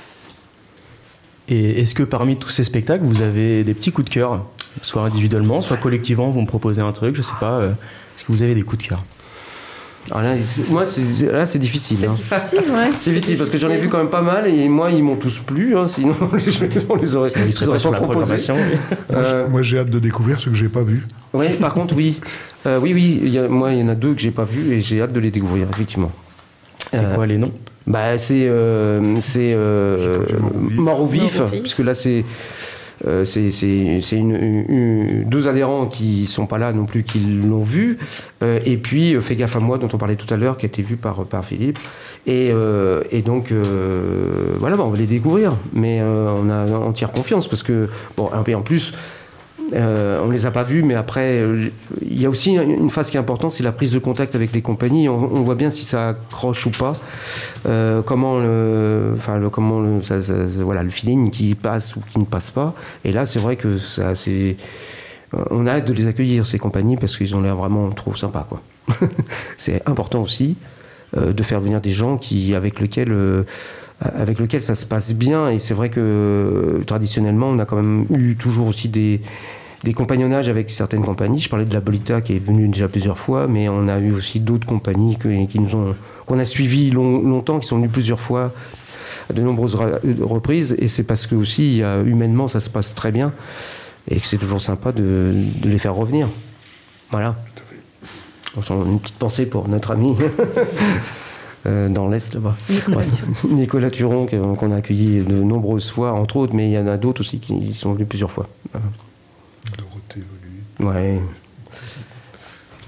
Et est-ce que parmi tous ces spectacles, vous avez des petits coups de cœur, soit individuellement, soit collectivement, vous me proposez un truc, je sais pas, euh, est-ce que vous avez des coups de cœur? Alors là, moi, c'est, là, c'est difficile. C'est hein. difficile, ouais. C'est difficile parce que j'en ai vu quand même pas mal et moi, ils m'ont tous plu. Hein, sinon, on les aurait, ils seraient pas sur la programmation. Euh, moi, j'ai hâte de découvrir ce que j'ai pas vu. Oui, par contre, oui. Euh, oui, oui. Il y a, moi, il y en a deux que j'ai pas vus et j'ai hâte de les découvrir, effectivement. C'est euh, quoi les noms? Bah, c'est euh, c'est euh, Mort au vif, puisque là, c'est Euh, c'est, c'est, c'est une, une, deux adhérents qui sont pas là non plus qui l'ont vu, euh, et puis euh, Fais gaffe à moi dont on parlait tout à l'heure qui a été vu par, par Philippe, et, euh, et donc euh, voilà, bon, on va les découvrir, mais euh, on, a, on tire confiance parce que bon, et en plus Euh, on les a pas vus, mais après, il euh, y a aussi une phase qui est importante, c'est la prise de contact avec les compagnies. On, on voit bien si ça accroche ou pas, euh, comment le, enfin le, comment le, ça, ça, voilà, le feeling qui passe ou qui ne passe pas. Et là, c'est vrai que ça, c'est, on a hâte de les accueillir ces compagnies parce qu'ils ont l'air vraiment trop sympas, quoi. C'est important aussi euh, de faire venir des gens qui, avec lesquels euh, avec lequel ça se passe bien, et c'est vrai que euh, traditionnellement on a quand même eu toujours aussi des, des compagnonnages avec certaines compagnies. Je parlais de la Bolita qui est venue déjà plusieurs fois, mais on a eu aussi d'autres compagnies que, qui nous ont, qu'on a suivies long, longtemps, qui sont venues plusieurs fois à de nombreuses reprises, et c'est parce que aussi il y a, humainement ça se passe très bien et que c'est toujours sympa de, de les faire revenir. Voilà. Une petite pensée pour notre ami Euh, dans l'Est là-bas. Nicolas Turon. Nicolas Turon, qu'on a accueilli de nombreuses fois, entre autres, mais il y en a d'autres aussi qui sont venus plusieurs fois. Voilà. Dorothée Voluy. Ouais.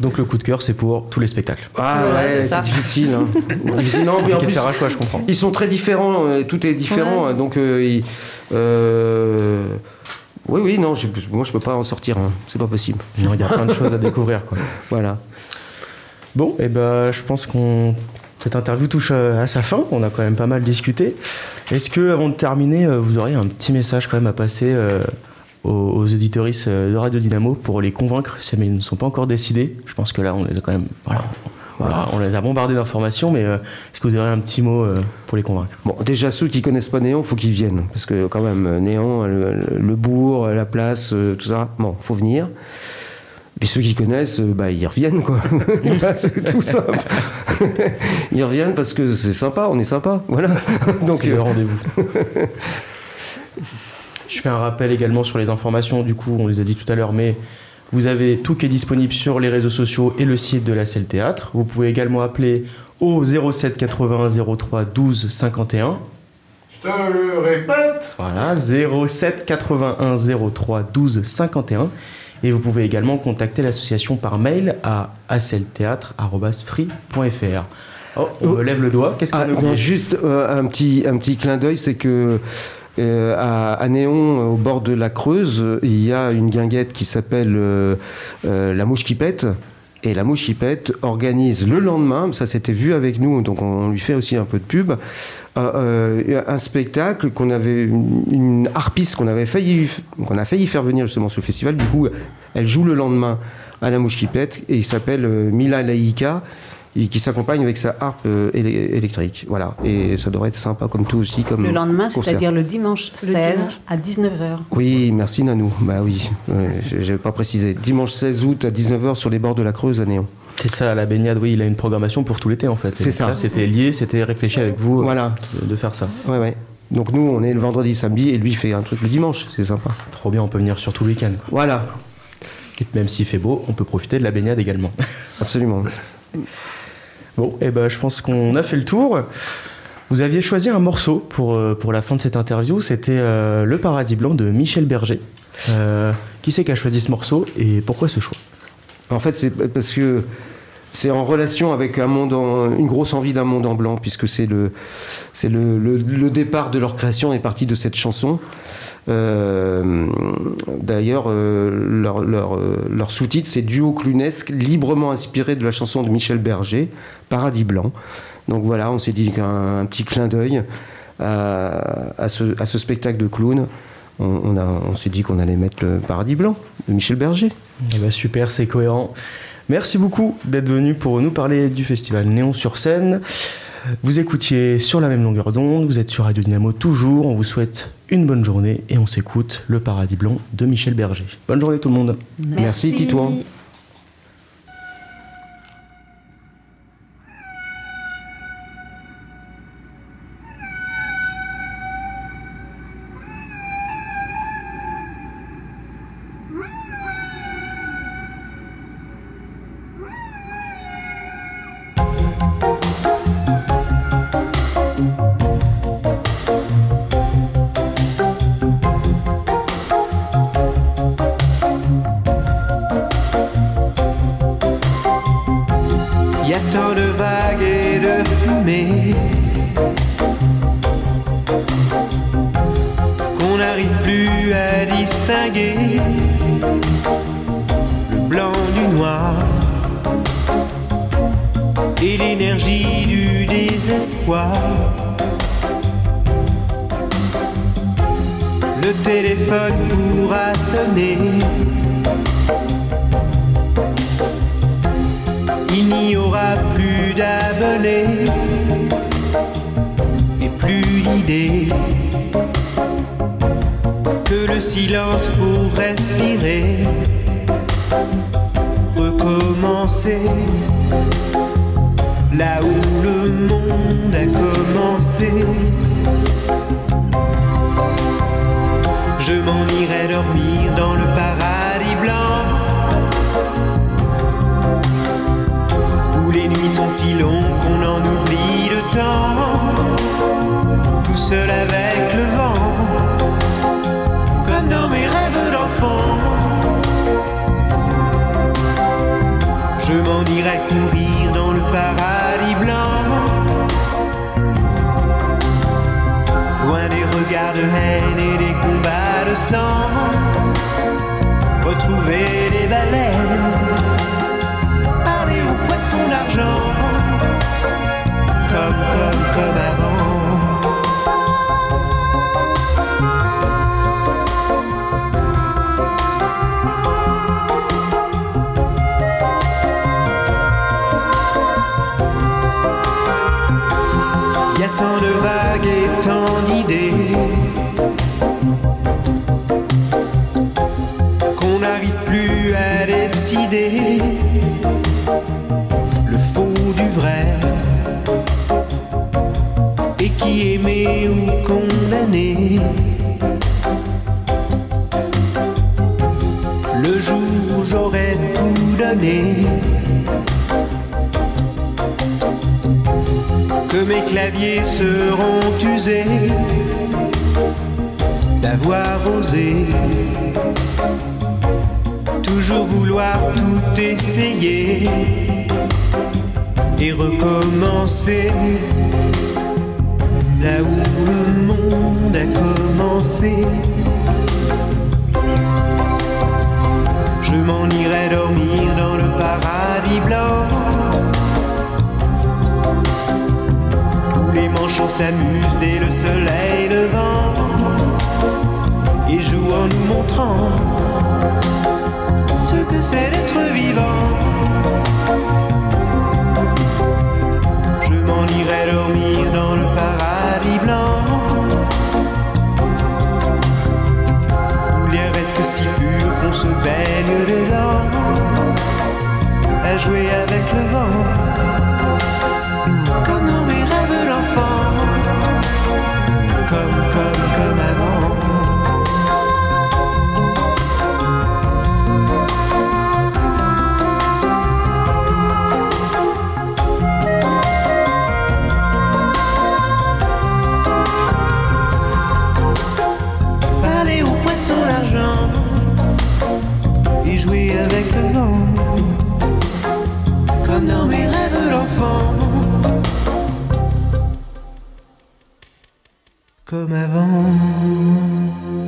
Donc le coup de cœur, c'est pour tous les spectacles. Ah ouais, ouais c'est, c'est difficile. Hein. difficile. Non, mais en plus, faire un choix, je comprends. Ils sont très différents, euh, tout est différent. Ouais. Donc, euh, ils, euh, oui, oui, non, je, moi je peux pas en sortir. Hein. C'est pas possible. Non, il y a plein de choses à découvrir, quoi. Voilà. Bon, et eh ben, je pense qu'on cette interview touche à, à sa fin. On a quand même pas mal discuté. Est-ce que, avant de terminer, vous auriez un petit message quand même à passer euh, aux, aux auditeuristes de Radio Dynamo pour les convaincre, si ils ne sont pas encore décidés? Je pense que là, on les a quand même, voilà, voilà, on les a bombardés d'informations, mais euh, est-ce que vous aurez un petit mot euh, pour les convaincre? Bon, déjà ceux qui connaissent pas Néon, faut qu'ils viennent, parce que quand même Néon, le, le bourg, la place, tout ça, bon, faut venir. Puis ceux qui connaissent, bah, ils reviennent, quoi. C'est tout simple. Ils reviennent parce que c'est sympa, on est sympa, voilà. Donc c'est euh... le rendez-vous. Je fais un rappel également sur les informations, du coup, on les a dit tout à l'heure, mais vous avez tout qui est disponible sur les réseaux sociaux et le site de la Selle Théâtre. Vous pouvez également appeler au zéro sept quatre-vingts zéro trois douze cinquante et un. Je te le répète. Voilà, zéro sept quatre-vingt-un zéro trois douze cinquante et un. Et vous pouvez également contacter l'association par mail à asseltheatre arobase free point f r. Oh, on me lève le doigt. Qu'est-ce qu'on ah, a oublié ? Juste euh, un, petit, un petit clin d'œil, c'est que euh, à, à Néon, au bord de la Creuse, il y a une guinguette qui s'appelle euh, euh, La Mouche qui pète. Et La Mouche qui pète organise le lendemain, ça s'était vu avec nous, donc on lui fait aussi un peu de pub, euh, euh, un spectacle qu'on avait, une, une harpiste qu'on avait failli, qu'on a failli faire venir justement sur le festival. Du coup, elle joue le lendemain à La Mouche qui pète et il s'appelle euh, Mila Laïka, et qui s'accompagne avec sa harpe euh, élé- électrique. Voilà, et ça devrait être sympa comme tout aussi. Comme le lendemain, concert. C'est-à-dire le dimanche seize le dimanche. À dix-neuf heures. Oui, merci Nanou. Bah oui, euh, j'avais pas précisé. Dimanche seize août à dix-neuf heures sur les bords de la Creuse à Néon. C'est ça, la baignade, oui, il a une programmation pour tout l'été en fait. C'est ça. Là, c'était lié, c'était réfléchi avec vous voilà. de, de faire ça. Ouais, ouais. Donc nous, on est le vendredi, samedi, et lui fait un truc le dimanche, c'est sympa. Trop bien, on peut venir sur tout le week-end. Voilà. Et même s'il fait beau, on peut profiter de la baignade également. Absolument. Bon, et eh ben, je pense qu'on a fait le tour. Vous aviez choisi un morceau pour, euh, pour la fin de cette interview, c'était euh, Le Paradis Blanc de Michel Berger. Euh, qui c'est qui a choisi ce morceau et pourquoi ce choix ? En fait, c'est parce que c'est en relation avec un monde en, une grosse envie d'un monde en blanc, puisque c'est le, c'est le, le, le départ de leur création est parti de cette chanson. Euh, d'ailleurs, euh, leur, leur, euh, leur sous-titre, c'est Duo clownesque, librement inspiré de la chanson de Michel Berger, Paradis Blanc. Donc voilà, on s'est dit qu'un un petit clin d'œil à, à, ce, à ce spectacle de clown. On, on, a, on s'est dit qu'on allait mettre le Paradis Blanc de Michel Berger. Eh ben super, c'est cohérent. Merci beaucoup d'être venu pour nous parler du festival Néon sur scène. Vous écoutiez sur la même longueur d'onde, vous êtes sur Radio Dynamo toujours, on vous souhaite une bonne journée et on s'écoute Le Paradis Blanc de Michel Berger. Bonne journée tout le monde. Merci, Merci Titouan. Le téléphone pourra sonner. Il n'y aura plus d'abonnés et plus d'idées que le silence pour respirer. Recommencer là où le monde a commencé. Je m'en irai dormir dans le paradis blanc, où les nuits sont si longues qu'on en oublie le temps, tout seul avec le vent, comme dans mes rêves d'enfant. Je irai courir dans le paradis blanc, loin des regards de haine et des combats de sang. Retrouver les baleines, parler aux poissons d'argent, comme, comme, comme avant. Y a tant de vagues et tant d'idées qu'on n'arrive plus à décider le faux du vrai, et qui aimé ou condamné. Le jour où j'aurais tout donné, que mes claviers seront usés d'avoir osé toujours vouloir tout essayer et recommencer là où le monde a commencé. Je m'en irai dormir dans le paradis blanc, les manchots s'amusent dès le soleil levant et jouent en nous montrant ce que c'est d'être vivant. Je m'en irai dormir dans le paradis blanc, où l'air reste si pur qu'on se baigne dedans, à jouer avec le vent, comme dans mes rêves d'enfant, comme, comme, comme avant. Parler aux poissons d'argent et jouer avec le vent, comme dans mes rêves d'enfant, comme avant.